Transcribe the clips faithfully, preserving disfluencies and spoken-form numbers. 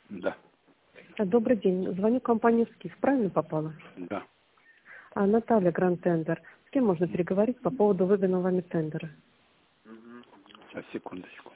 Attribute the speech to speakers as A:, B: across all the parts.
A: Да.
B: Добрый день. Звоню в компанию «Скиф». Правильно попала?
A: Да.
B: А, Наталья, Гранд Тендер. С кем можно переговорить по поводу выданного вами тендера?
A: Сейчас, секундочку.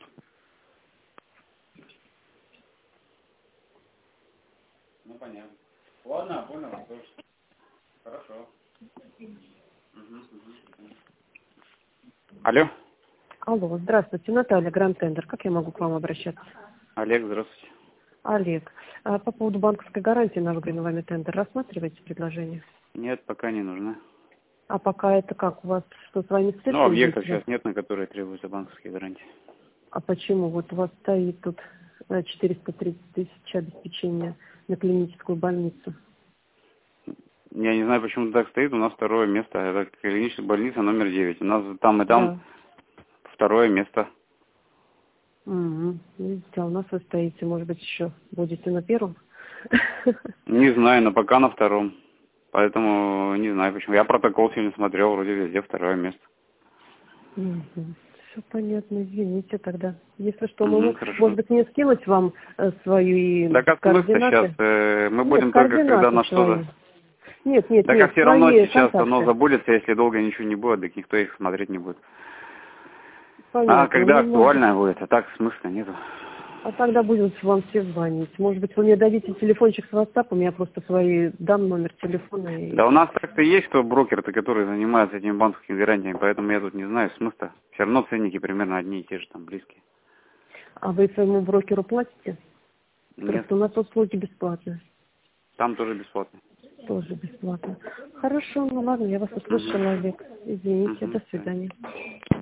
A: Ну, понятно. Ладно, понял. Тоже. Хорошо. Угу, угу. Алло.
B: Алло, здравствуйте. Наталья, Гранд Тендер. Как я могу к вам обращаться?
A: Олег, здравствуйте.
B: Олег. А по поводу банковской гарантии на выданный вами тендер рассматриваете предложение?
A: Нет, пока не нужна.
B: А пока это как? У вас что, с вами спешно?
A: Ну, объектов сейчас нет, на которые требуются банковские гарантии.
B: А почему? Вот у вас стоит тут э, четыреста тридцать тысяч обеспечения на клиническую больницу.
A: Я не знаю, почему так стоит. У нас второе место. Это клиническая больница номер девять. У нас там и там
B: Да.
A: второе место.
B: Угу. Видите, а у нас вы стоите, может быть, еще будете на первом?
A: Не знаю, но пока на втором. Поэтому не знаю почему. Я протокол сегодня смотрел, вроде везде второе место.
B: Все понятно, извините тогда. Если что,
A: Угу,
B: могу,
A: хорошо.
B: может быть, мне скинуть вам э, свои
A: Так а смысл сейчас?
B: координаты?
A: Э, мы
B: Нет,
A: будем только когда
B: координаты
A: на
B: свои.
A: что-то...
B: Нет, нет,
A: Так а
B: нет,
A: все равно
B: свои
A: сейчас оно
B: контакты.
A: забудется, если долго ничего не будет, так никто их смотреть не будет. А
B: Понятно.
A: когда
B: Ну, может,
A: актуально будет, а так смысла нету.
B: а тогда будем вам все звонить. Может быть, вы мне дадите телефончик с WhatsApp, я просто свои дам номер телефона. И...
A: Да у нас так-то есть кто брокер-то, который занимается этими банковскими гарантиями, поэтому я тут не знаю смысла. Все равно ценники примерно одни и те же, там, близкие.
B: А вы своему брокеру платите?
A: Нет,
B: Просто у нас услуги бесплатные.
A: там тоже бесплатно.
B: Тоже бесплатно. Хорошо, ну ладно, я вас услышала,
A: Угу.
B: Олег. Извините,
A: Угу.
B: до свидания.